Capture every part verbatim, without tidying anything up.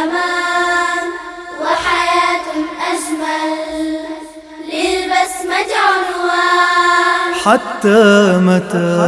بالأمان وحياة أجمل للبسمة عنوان. حتى متى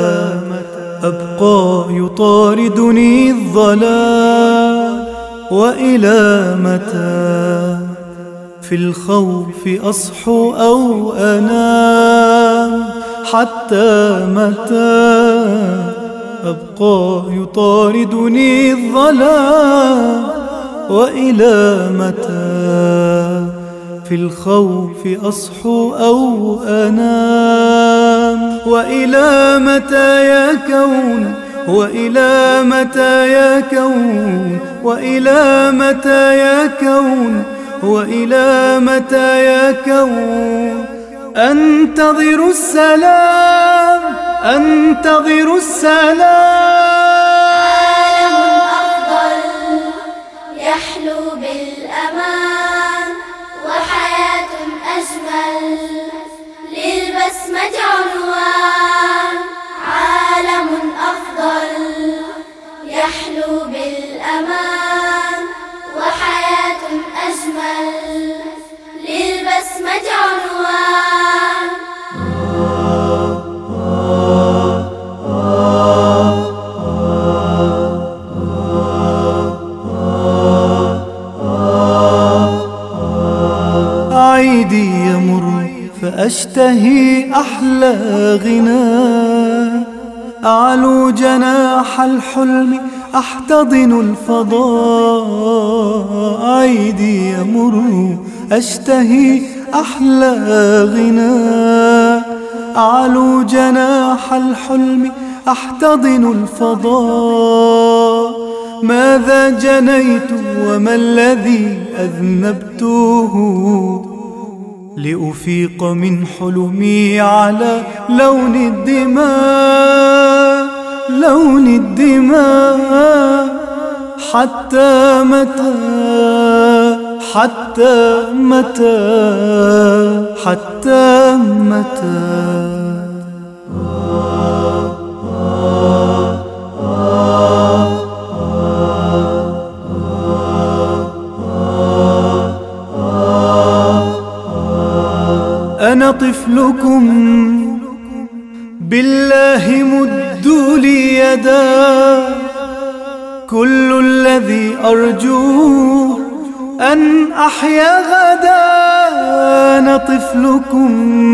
أبقى يطاردني الظلام وإلى متى في الخوف أصحو أو أنام. حتى متى أبقى يطاردني الظلام وإلى متى في الخوف أصحو أو أنام. وإلى متى يا كون وإلى متى يا كون وإلى متى يا كون وإلى متى يا كون أنتظر السلام أنتظر السلام. عالم أفضل يحلو بالأمان وحياة أجمل للبسمة عنوان. عالم أفضل يحلو بالأمان وحياة أجمل للبسمة عنوان. عيدي يمر فأشتهي أحلى غناء. أعلو جناح الحلم أحتضن الفضاء. عيدي يمر أشتهي أحلى غناء. أعلو جناح الحلم أحتضن الفضاء. ماذا جنيت وما الذي أذنبته لأفيق من حلمي على لون الدماء لون الدماء. حتى متى حتى متى حتى متى. أنا طفلكم بالله مدوا لي يدا. كل الذي أرجوه أن أحيا غدا. أنا طفلكم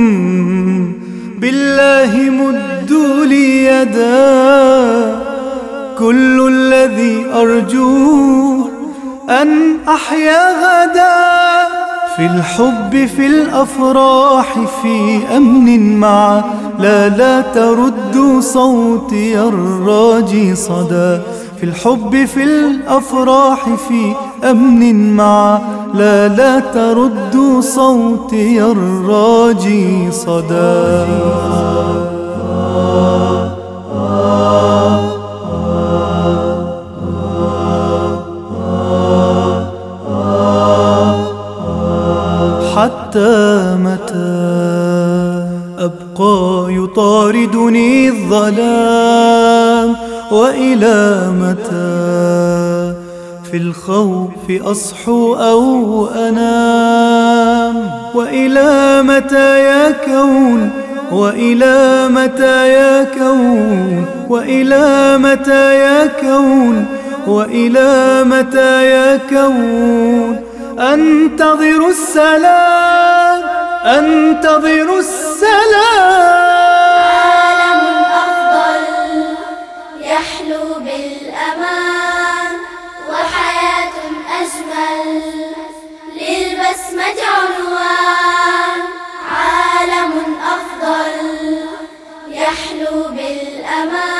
بالله مدوا لي يدا. كل الذي أرجوه أن أحيا غدا. في الحب في الأفراح في أمن معا. لا لا ترد صوتي الراجي صدى. في الحب في الأفراح في أمن معا. لا لا ترد صوتي الراجي صدى. حتى متى أبقى يطاردني الظلام وإلى متى في الخوف أصحو أو أنام. وإلى متى يا كون وإلى متى يا كون وإلى متى يا كون وإلى متى يا كون أنتظر السلام أنتظر السلام. عالم أفضل يحلو بالأمان وحياة أجمل للبسمة عنوان. عالم أفضل يحلو بالأمان